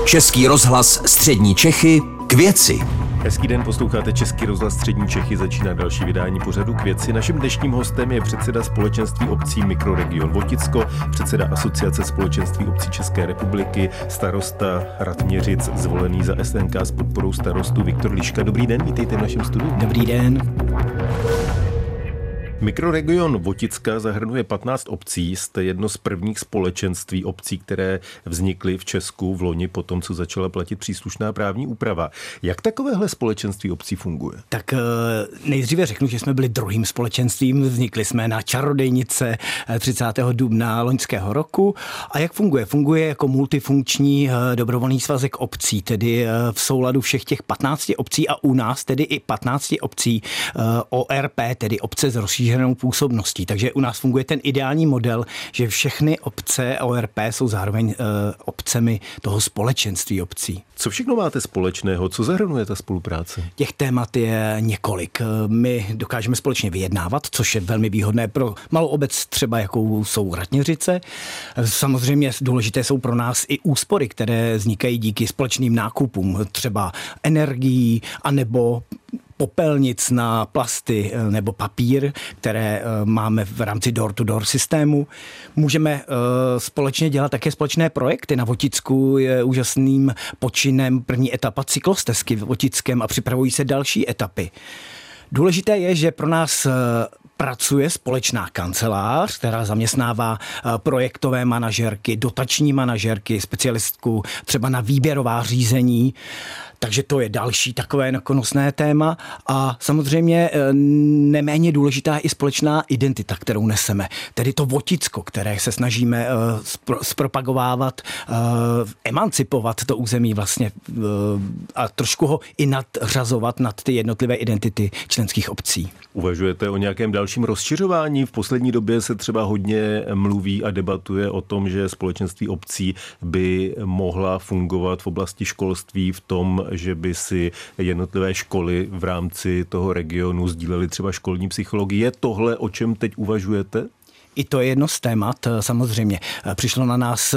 Český rozhlas Střední Čechy k věci. Hezký den, posloucháte Český rozhlas Střední Čechy, začíná další vydání pořadu K věci. Naším dnešním hostem je předseda společenství obcí Mikroregion Voticko, předseda Asociace společenství obcí České republiky, starosta Rathměřic, zvolený za SNK s podporou starostů Viktor Liška. Dobrý den, vítejte v našem studiu. Dobrý den. Mikroregion Voticka zahrnuje 15 obcí, jste jedno z prvních společenství obcí, které vznikly v Česku v loni po tom, co začala platit příslušná právní úprava. Jak takovéhle společenství obcí funguje? Tak nejdříve řeknu, že jsme byli druhým společenstvím, vznikli jsme na Čarodejnice 30. dubna loňského roku. A jak funguje? Funguje jako multifunkční dobrovolný svazek obcí, tedy v souladu všech těch 15 obcí a u nás tedy i 15 obcí ORP, tedy obce s rozšířenou působností. Takže u nás funguje ten ideální model, že všechny obce ORP jsou zároveň obcemi toho společenství obcí. Co všechno máte společného? Co zahrnuje ta spolupráce? Těch témat je několik. My dokážeme společně vyjednávat, což je velmi výhodné pro malou obec, třeba jakou jsou Rathměřice. Samozřejmě důležité jsou pro nás i úspory, které vznikají díky společným nákupům, třeba energií anebo popelnic na plasty nebo papír, které máme v rámci door-to-door systému. Můžeme společně dělat také společné projekty. Na Voticku je úžasným počinem první etapa cyklostezky v Votickem a připravují se další etapy. Důležité je, že pro nás pracuje společná kancelář, která zaměstnává projektové manažerky, dotační manažerky, specialistku třeba na výběrová řízení. Takže to je další takové nakonosné téma a samozřejmě neméně důležitá je i společná identita, kterou neseme. Tedy to Voticko, které se snažíme zpropagovávat, emancipovat to území vlastně a trošku ho i nadřazovat nad ty jednotlivé identity členských obcí. Uvažujete o nějakém dalším rozšiřování? V poslední době se třeba hodně mluví a debatuje o tom, že společenství obcí by mohla fungovat v oblasti školství v tom, že by si jednotlivé školy v rámci toho regionu sdílely třeba školní psychologii. Je tohle, o čem teď uvažujete? I to je jedno z témat, samozřejmě. Přišlo na nás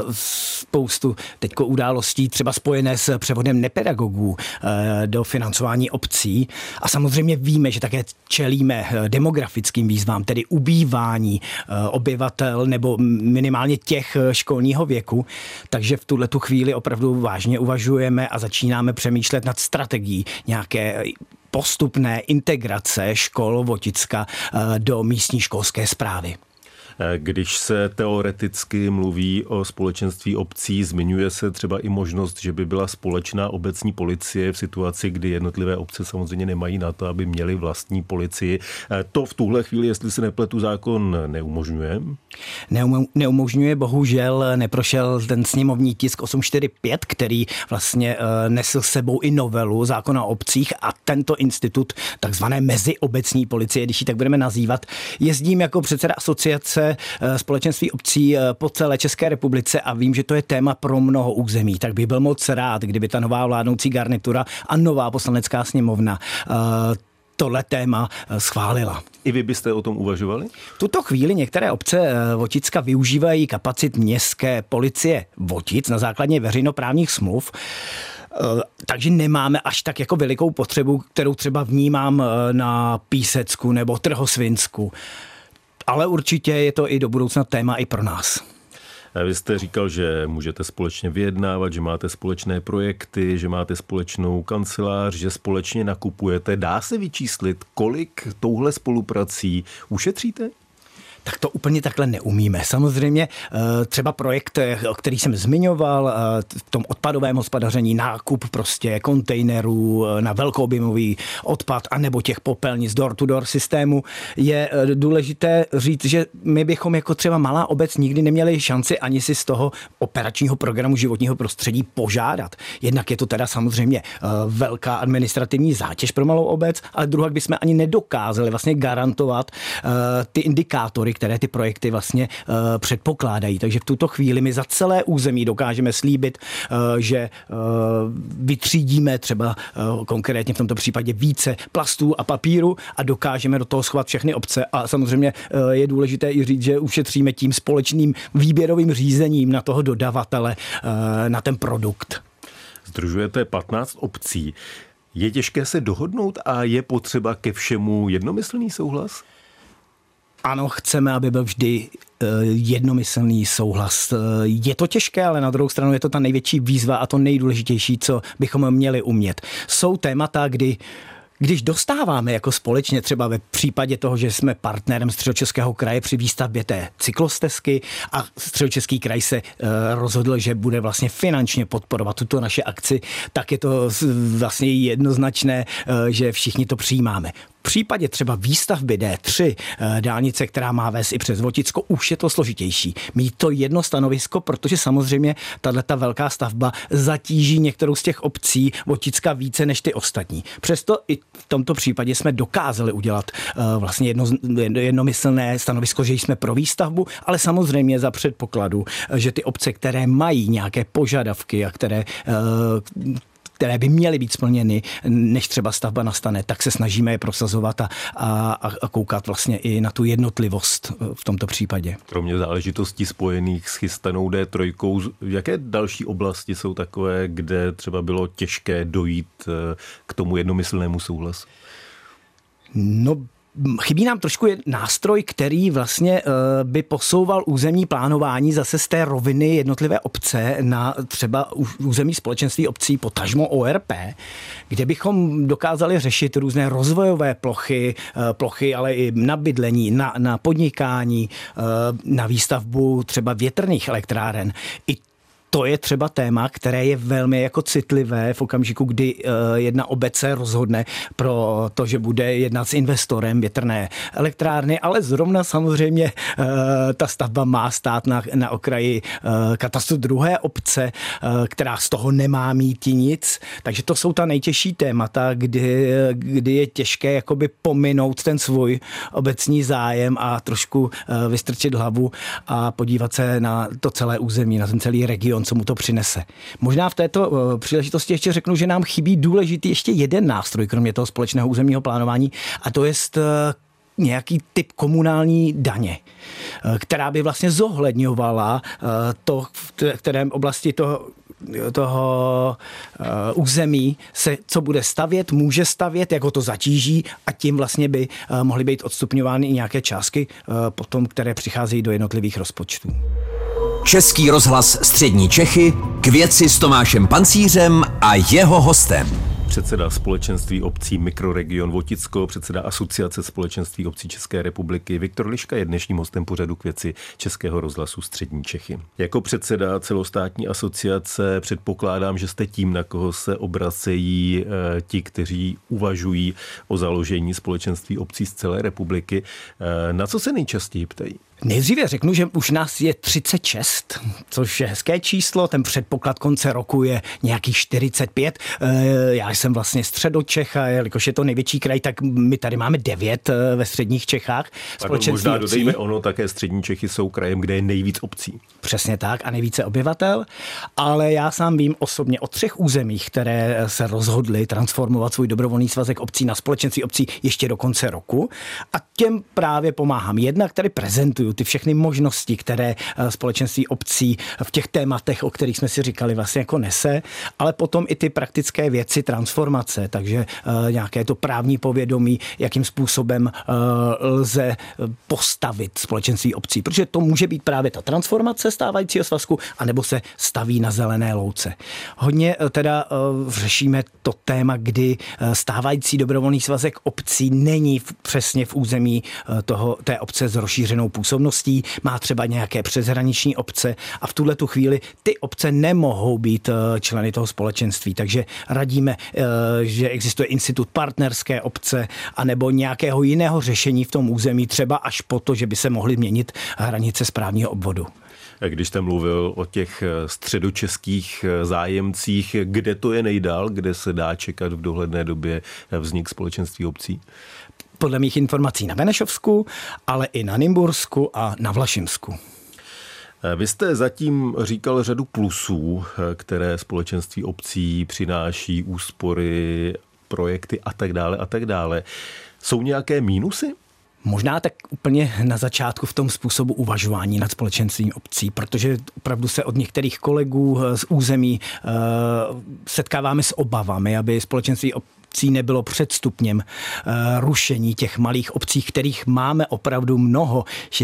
spoustu teďko událostí, třeba spojené s převodem nepedagogů do financování obcí. A samozřejmě víme, že také čelíme demografickým výzvám, tedy ubývání obyvatel nebo minimálně těch školního věku. Takže v tuhletu chvíli opravdu vážně uvažujeme a začínáme přemýšlet nad strategií nějaké postupné integrace škol Voticka do místní školské správy. Když se teoreticky mluví o společenství obcí, zmiňuje se třeba i možnost, že by byla společná obecní policie v situaci, kdy jednotlivé obce samozřejmě nemají na to, aby měly vlastní policii. To v tuhle chvíli, jestli se nepletu, zákon neumožňuje? Neumožňuje, bohužel neprošel ten sněmovní tisk 845, který vlastně nesl sebou i novelu zákona o obcích a tento institut takzvané meziobecní policie, když ji tak budeme nazývat, jezdím jako předseda asociace společenství obcí po celé České republice a vím, že to je téma pro mnoho území, tak bych byl moc rád, kdyby ta nová vládnoucí garnitura a nová poslanecká sněmovna tohle téma schválila. I vy byste o tom uvažovali? V tuto chvíli některé obce Voticka využívají kapacit městské policie Votic na základě veřejnoprávních smluv, takže nemáme až tak jako velikou potřebu, kterou třeba vnímám na Písecku nebo Trhosvinsku. Ale určitě je to i do budoucna téma i pro nás. Vy jste říkal, že můžete společně vyjednávat, že máte společné projekty, že máte společnou kancelář, že společně nakupujete. Dá se vyčíslit, kolik touhle spoluprací ušetříte? Tak to úplně takhle neumíme. Samozřejmě třeba projekt, který jsem zmiňoval, v tom odpadovém hospodaření, nákup prostě kontejnerů na velkoobjemový odpad anebo těch popelnic door-to-door systému, je důležité říct, že my bychom jako třeba malá obec nikdy neměli šanci ani si z toho operačního programu životního prostředí požádat. Jednak je to teda samozřejmě velká administrativní zátěž pro malou obec, ale druhak bychom ani nedokázali vlastně garantovat ty indikátory, úspory, které ty projekty vlastně předpokládají. Takže v tuto chvíli my za celé území dokážeme slíbit, že vytřídíme třeba konkrétně v tomto případě více plastů a papíru a dokážeme do toho schovat všechny obce. A samozřejmě je důležité i říct, že ušetříme tím společným výběrovým řízením na toho dodavatele, na ten produkt. Sdružujete 15 obcí. Je těžké se dohodnout a je potřeba ke všemu jednomyslný souhlas? Ano, chceme, aby byl vždy jednomyslný souhlas. Je to těžké, ale na druhou stranu je to ta největší výzva a to nejdůležitější, co bychom měli umět. Jsou témata, když dostáváme jako společně třeba ve případě toho, že jsme partnerem Středočeského kraje při výstavbě té cyklostezky a Středočeský kraj se rozhodl, že bude vlastně finančně podporovat tuto naši akci, tak je to vlastně jednoznačné, že všichni to přijímáme. V případě třeba výstavby D3, dálnice, která má vést i přes Voticko, už je to složitější. Mít to jedno stanovisko, protože samozřejmě tato velká stavba zatíží některou z těch obcí Voticka více než ty ostatní. Přesto i v tomto případě jsme dokázali udělat vlastně jednomyslné stanovisko, že jsme pro výstavbu, ale samozřejmě za předpokladu, že ty obce, které mají nějaké požadavky a které by měly být splněny, než třeba stavba nastane, tak se snažíme je prosazovat a koukat vlastně i na tu jednotlivost v tomto případě. Kromě záležitostí spojených s chystanou D3, jaké další oblasti jsou takové, kde třeba bylo těžké dojít k tomu jednomyslnému souhlasu? No, chybí nám trošku nástroj, který vlastně by posouval územní plánování zase z té roviny jednotlivé obce na třeba územní společenství obcí, potažmo ORP, kde bychom dokázali řešit různé rozvojové plochy, ale i na bydlení, na podnikání, na výstavbu třeba větrných elektráren. I to je třeba téma, které je velmi jako citlivé v okamžiku, kdy jedna obec se rozhodne pro to, že bude jednat s investorem větrné elektrárny, ale zrovna samozřejmě ta stavba má stát na okraji katastru druhé obce, která z toho nemá mít nic. Takže to jsou ta nejtěžší témata, kdy je těžké jakoby pominout ten svůj obecní zájem a trošku vystrčit hlavu a podívat se na to celé území, na ten celý region, co mu to přinese. Možná v této příležitosti ještě řeknu, že nám chybí důležitý ještě jeden nástroj, kromě toho společného územního plánování, a to je nějaký typ komunální daně, která by vlastně zohledňovala to, v kterém oblasti toho území se co bude stavět, může stavět, jak ho to zatíží a tím vlastně by mohly být odstupňovány i nějaké částky potom, které přicházejí do jednotlivých rozpočtů. Český rozhlas Střední Čechy k věci s Tomášem Pancířem a jeho hostem. Předseda společenství obcí Mikroregion Voticko, předseda Asociace společenství obcí České republiky Viktor Liška je dnešním hostem pořadu k věci Českého rozhlasu Střední Čechy. Jako předseda celostátní asociace předpokládám, že jste tím, na koho se obracejí ti, kteří uvažují o založení společenství obcí z celé republiky. Na co se nejčastěji ptají? Nejdříve řeknu, že už nás je 36, což je hezké číslo, ten předpoklad konce roku je nějakých 45. Já jsem vlastně Středočech a jelikož je to největší kraj, tak my tady máme 9 ve středních Čechách. Možná dodejme, také střední Čechy jsou krajem, kde je nejvíc obcí. Přesně tak a nejvíce obyvatel, ale já sám vím osobně o 3 územích, které se rozhodly transformovat svůj dobrovolný svazek obcí na společenství obcí ještě do konce roku a těm právě pomáhám. Jednak tady prezentuju ty všechny možnosti, které společenství obcí v těch tématech, o kterých jsme si říkali, vlastně jako nese, ale potom i ty praktické věci transformace, takže nějaké to právní povědomí, jakým způsobem lze postavit společenství obcí, protože to může být právě ta transformace stávajícího svazku, anebo se staví na zelené louce. Hodně teda řešíme to téma, kdy stávající dobrovolný svazek obcí není přesně v území té obce s rozšířenou působností, má třeba nějaké přeshraniční obce a v tuhletu chvíli ty obce nemohou být členy toho společenství, takže radíme, že existuje institut partnerské obce anebo nějakého jiného řešení v tom území, třeba až po to, že by se mohly měnit hranice správního obvodu. Když jste mluvil o těch středočeských zájemcích, kde to je nejdál, kde se dá čekat v dohledné době vznik společenství obcí? Podle mých informací na Benešovsku, ale i na Nymbursku a na Vlašimsku. Vy jste zatím říkal řadu plusů, které společenství obcí přináší, úspory, projekty a tak dále a tak dále. Jsou nějaké mínusy? Možná tak úplně na začátku v tom způsobu uvažování nad společenstvím obcí, protože opravdu se od některých kolegů z území setkáváme s obavami, aby společenství obcí nebylo předstupněm rušení těch malých obcí, kterých máme opravdu mnoho.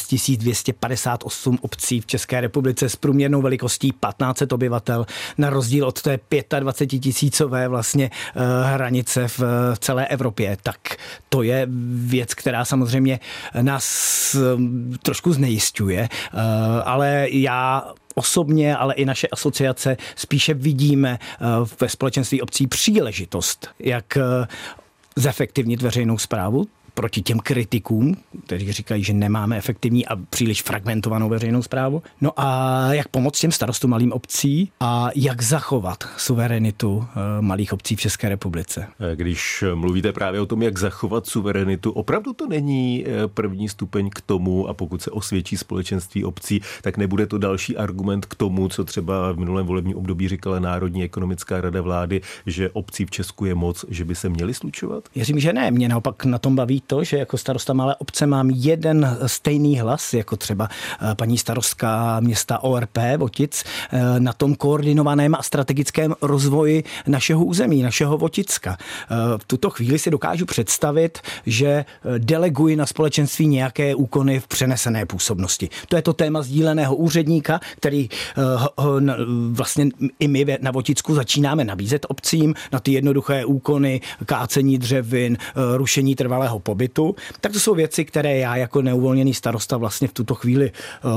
6258 obcí v České republice s průměrnou velikostí 1500 obyvatel, na rozdíl od té 25 000 vlastně hranice v celé Evropě. Tak to je věc, která samozřejmě nás trošku znejisťuje, ale já osobně, ale i naše asociace spíše vidíme ve společenství obcí příležitost, jak zefektivnit veřejnou správu proti těm kritikům, kteří říkají, že nemáme efektivní a příliš fragmentovanou veřejnou správu. No a jak pomoct těm starostům malým obcí a jak zachovat suverenitu malých obcí v České republice. Když mluvíte právě o tom, jak zachovat suverenitu, opravdu to není první stupeň k tomu, a pokud se osvědčí společenství obcí, tak nebude to další argument k tomu, co třeba v minulém volebním období říkala Národní ekonomická rada vlády, že obcí v Česku je moc, že by se měly slučovat? Věřím, že ne. Mě naopak na tom baví to, že jako starosta malé obce mám jeden stejný hlas, jako třeba paní starostka města ORP Votic, na tom koordinovaném a strategickém rozvoji našeho území, našeho Voticka. V tuto chvíli si dokážu představit, že deleguji na společenství nějaké úkony v přenesené působnosti. To je to téma sdíleného úředníka, který vlastně i my na Voticku začínáme nabízet obcím na ty jednoduché úkony, kácení dřevin, rušení trvalého pobytu. Tak to jsou věci, které já jako neuvolněný starosta vlastně v tuto chvíli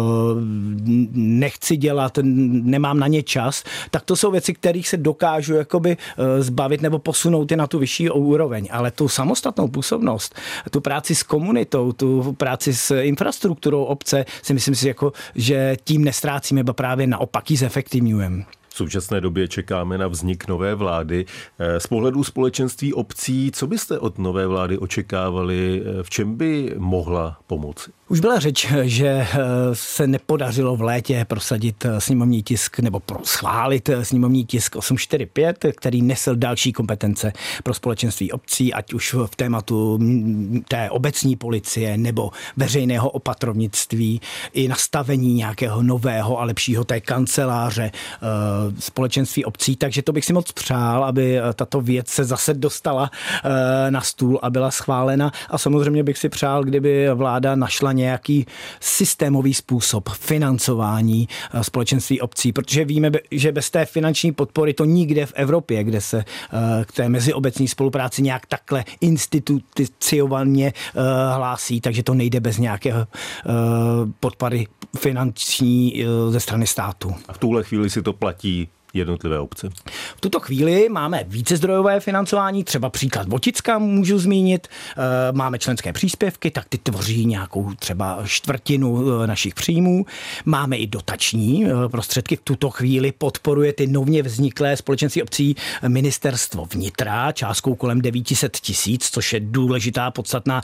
nechci dělat, nemám na ně čas. Tak to jsou věci, kterých se dokážu jakoby zbavit nebo posunout je na tu vyšší úroveň. Ale tu samostatnou působnost, tu práci s komunitou, tu práci s infrastrukturou obce si myslím si, jako, že tím nestrácíme, ba právě naopak ji zefektivňujeme. V současné době čekáme na vznik nové vlády. Z pohledu společenství obcí, co byste od nové vlády očekávali, v čem by mohla pomoci? Už byla řeč, že se nepodařilo v létě prosadit sněmovní tisk nebo schválit sněmovní tisk 845, který nesl další kompetence pro společenství obcí, ať už v tématu té obecní policie nebo veřejného opatrovnictví, i nastavení nějakého nového a lepšího té kanceláře společenství obcí. Takže to bych si moc přál, aby tato věc se zase dostala na stůl a byla schválena. A samozřejmě bych si přál, kdyby vláda našla nějaký systémový způsob financování společenství obcí, protože víme, že bez té finanční podpory to nikde v Evropě, kde se k té meziobecní spolupráci nějak takhle institucionálně hlásí, takže to nejde bez nějaké podpory finanční ze strany státu. A v tuhle chvíli si to platí jednotlivé obce? V tuto chvíli máme vícezdrojové financování, třeba příklad Voticka můžu zmínit, máme členské příspěvky, tak ty tvoří nějakou třeba čtvrtinu našich příjmů. Máme i dotační prostředky, v tuto chvíli podporuje ty nově vzniklé společenství obcí Ministerstvo vnitra částkou kolem 900 000, což je důležitá, podstatná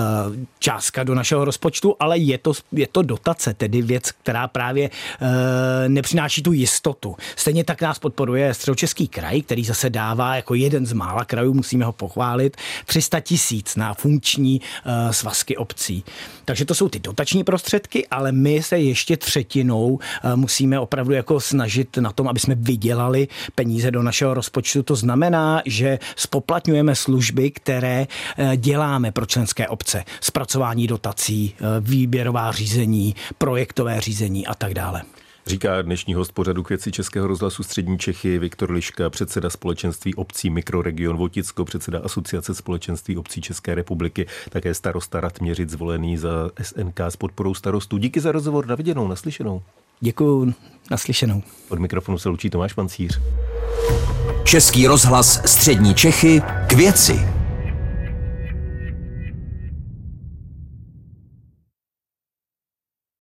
částka do našeho rozpočtu, ale je to dotace, tedy věc, která právě nepřináší tu jistotu. Stejně tak nás podporuje Středočeský kraj, který zase dává jako jeden z mála krajů, musíme ho pochválit, 300 000 na funkční svazky obcí. Takže to jsou ty dotační prostředky, ale my se ještě třetinou musíme opravdu jako snažit na tom, aby jsme vydělali peníze do našeho rozpočtu. To znamená, že spoplatňujeme služby, které děláme pro členské obce. Zpracování dotací, výběrová řízení, projektové řízení a tak dále. Říká dnešní host pořadu K věci Českého rozhlasu Střední Čechy Viktor Liška, předseda společenství obcí Mikroregion Voticko, předseda Asociace společenství obcí České republiky, také starosta Ratměřic zvolený za SNK s podporou starostů. Díky za rozhovor, na viděnou, naslyšenou. Děkuju, naslyšenou. Od mikrofonu se loučí Tomáš Pancíř. Český rozhlas Střední Čechy K věci.